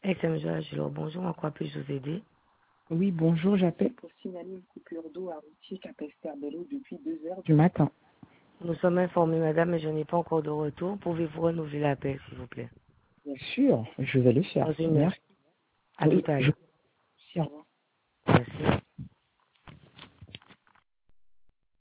Excellent, bonjour, en quoi puis-je vous aider? Oui, bonjour, j'appelle pour signaler une coupure d'eau à Routier Capesterre-Bello depuis 2 heures du matin. Nous sommes informés, madame, mais je n'ai pas encore de retour. Pouvez-vous renouveler l'appel, s'il vous plaît? Bien sûr, je vais le faire. Dans une heure. Merci. À tout Oui, à je... l'heure. Au revoir.